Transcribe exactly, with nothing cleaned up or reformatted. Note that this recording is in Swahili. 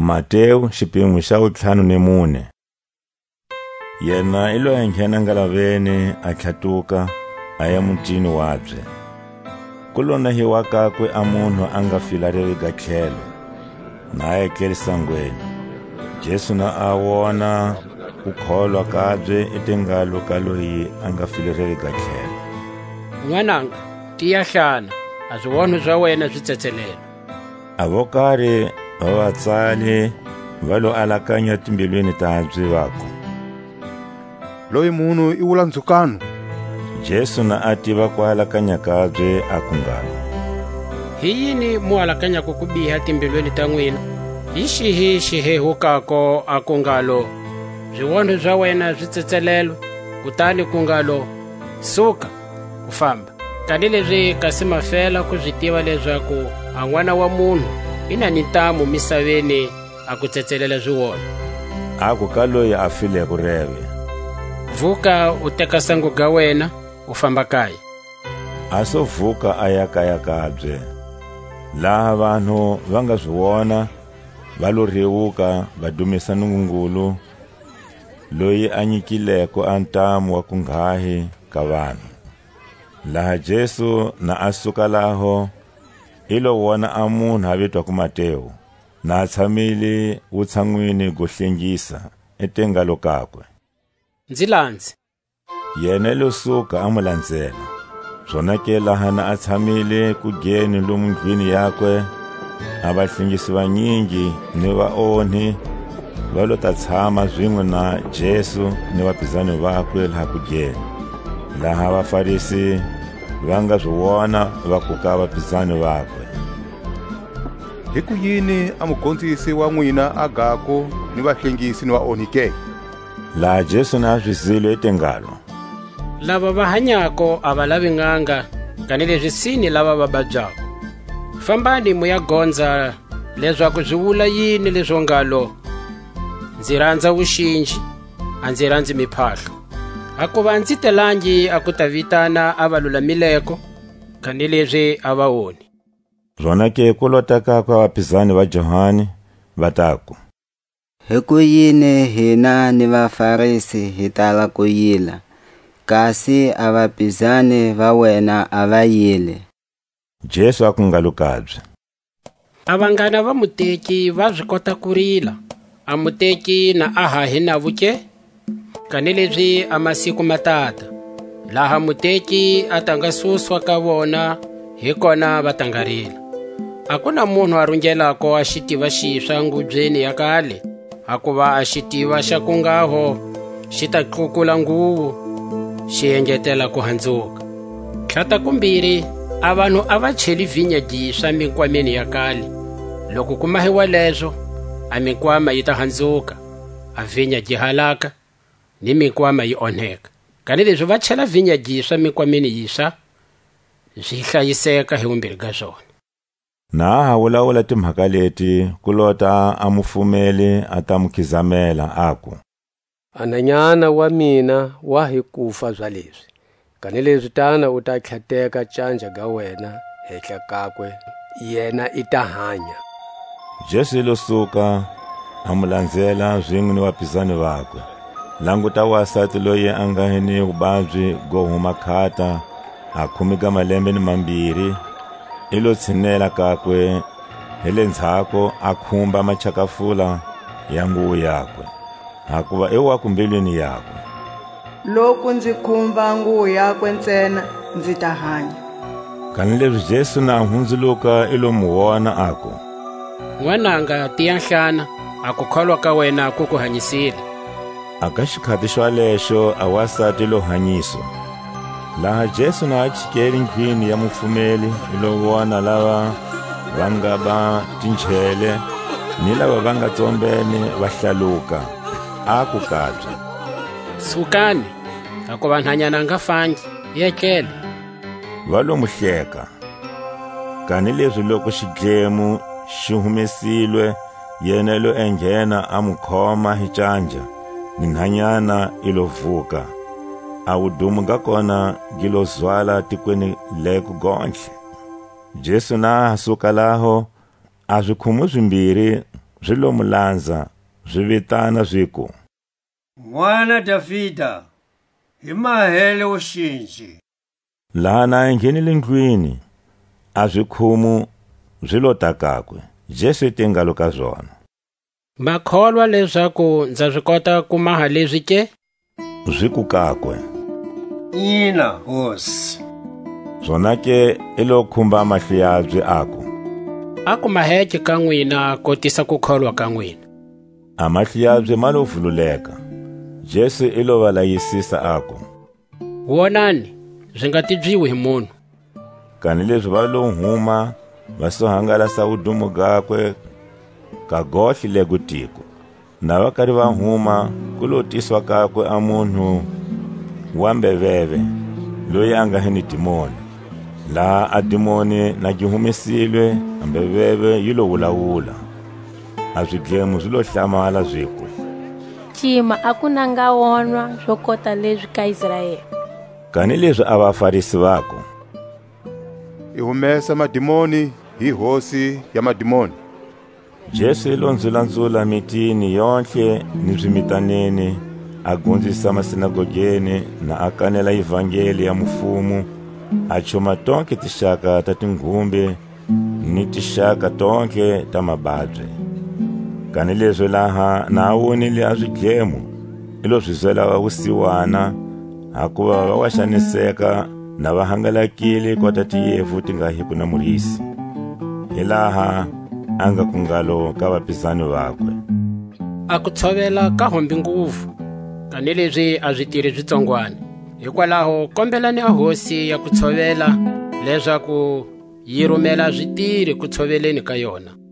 Mateo xipimo xa vutlhanu ni mune. Yena ilo enghena ngalaveni a tlhatuka a ya mutini wabye. Kulona hi wakakwe a munhu a nga filareli ga tlhelo na a etleli sangweni. Jesu na a wona ku kholwa kabye etingalo ka loyi a nga filareli ga tlhelo. N'wananga, tiya hlana, a swivono swa wena swi tsetselela. Avokari va vatsali va lo alakanya timbilwini tabye vako, loyi munhu i wula ndzukano. Jesu na a tiva ku alakanya kabye a ku ngalo, hi yini mu alakanya ku ku biha timbilwini ta n'wina? Hi xihi xihehukako a ku ngalo, swivono swa wena swi tsetselelwa, kutani ku ngalo, suka ku famba. Tanileswi kasi mafela ku swi tiva leswaku a n'wana wa munhu i na ni ntamu misaveni a ku tsetselela swivono. A ku ka loyi a file ku reve, vuka u teka sangu ga wena u famba kaya. A so vuka a ya kaya kabye. Laha vanhu va nga swi vona va lo rewuka va dumisa Nungungulu loyi a nyikileko a ntamu wa ku ngahi ka vanhu. Laha Jesu na a suka laho ilo wona a munhu a vitwa ku Mateo na a tshamile vutshan'wini go hlengisa etengalo kakwe. Ndzi landze. Yena lo suka a mu landzela. Swona ke laha na a tshamile ku geni lomu ndlwini yakwe, a vahlengisi vanyingi ni vaonhi va lo ta tshama zwin'we na Jesu ni vaphikizani vakwe laha ku geni. Laha vafarisi va nga swi vona va kuka vaphikizani vakwe, hi ku yini a mugondzisi wa n'wina a gako ni vahlengisi ni vaonhi ke? Laha Jesu na a swi zile etengalo, lava va hanyako a va lavi nganga, kanileswi sini lava va babyako. Fambani mu ya gondza leswaku swi vula yini leswo ngalo, ndzi rhandza vuxinji, a ndzi rhandzi miphahlo. A ku va ndzi telangi a ku ta vitana a va lulamileko, kanileswi a va oni. Zwona ke ku lota kakwe vaphikizani va Johani va taku, hi ku yini hina ni vafarisi hi tala ku yila, kasi a vaphikizani va wena a va yile? Jesu a ku ngalo kabye, a vanghana va muteki va swi kota ku rila, a muteki na a hahi na vuke, kanileswi a masiku matata laha muteki a ta nga suswa ka vona, hi kona va ta nga rila. A ku na munhu a rungelako a xitiva xiswa ngubyeni ya kale, a ku va a xitiva xa ku ngaho xi ta tlukula nguvu xi engetela ku handzuka. Tlhata kumbirhi a vanhu a va cheli vinya giswa minkwameni ya kale, loko ku mahiwa leswo a minkwama yi ta handzuka, a vinya gi halaka ni minkwama yi onheka. Kanileswi va chela vinya giswa minkwameni yiswa, swi hlayiseka hi vumbirhi ka swona. Na a wulawula timhaka leti ku lota a mufumeli a ta mu khizamela aku, ananyana wa mina wa hi kufa bya leswi, kanileswi tana u ta tlhateka canja ga wena hehla kakwe, yena i ta hanya. Jesu lo suka a mu landzela zwin'we ni vaphikizani vakwe. Languta wasati loyi a nga ni vuvabyi go huma khata a khumi ka malembe ni mambirhi, i lo tshinela kakwe hi le ndzhaku a khumba machakafula ya nguvu yakwe, hakuva i wa ku mbilwini yakwe, loko ndzi khumba nguvu yakwe ntsena ndzi ta hanya. Kanileswi Jesu na a hundzuluka i lo mu vona aku, n'wananga tiya nhlana, a ku kholwa ka wena ku ku hanyisile. A ka xikhati xolexo a wasati lo hanyiswa. Laha Jesu na a chikeli ndlwini ya mufumeli i lo vona lava va nga ba tinchele ni lava va nga tsombeni va hlaluka, a ku kabye, sukani, a ku va nhanyana nga fangi, yetlele. Va lo mu hleka. Kanileswi loko xidlemo xi humesilwe, yena lo enghena a mu khoma hi canja, ni nhanyana i lo vuka. A vudumu ka kona gi lo zwala tikweni leku gonhle. Jesu na a suka laho a swikhumu swimbirhi byi lo mu landza byi vitana byi ku, N'wana Davhida, hi mahele wuxinji. laha na a nghenile ndlwini a byi khumu byi lo takakwe. Jesu tengalo ka byona, ma kholwa leswaku ndza swi kota ku maha leswi ke? byi ku kakwe. Ina hosi. Byona ke i lo khumba mahlo yabye aku, A ku maheke ka n'wina kotisa ku kholwa ka n'wina. a mahlo yabye ma lo pfululeka. Jesu i lo va layisisa aku, Wonani, byi nga tibyiwi hi munhu. kani leswi va lo huma va so hangalasa vudumo gakwe ka gohle le ku tiko. Na va kari va huma ku lo tiswa kakwe a munhu wa mbeveve loyi a nga hini dimoni. Laha a dimoni na gi humesilwe a mbeveve yi lo wulawula. A swidlemo swi lo hlamala byiku, Cima a ku nanga wonwa swo kota leswi ka Israyele. kani leswi a vafarisi vako, I humesa madimoni hi hosi ya madimoni. Jesu i lo ndzulandzula mitini yonhle ni swimitaneni, a gondzisa masinagogeni na a kanela ivhangeli ya mfumo, a choma tonke tixaka ta tinghumbe ni tixaka tonke ta mababye. Kani leswi laha na a wonile a swidlemo i lo swi byela vavusiwana, hakuva va wa xaniseka na va hangalakile kota tiyevu ti nga hiku na murisi. Hi laha a nga ku ngalo ka vapisani vakwe, A ku tshovela ka hombi nguvu, kani leswi a byi tiri byitsongwana. Hikwalaho kombelani a hosi ya ku tshovela leswaku yi rhumela byi tiri ku tshoveleni ka yona.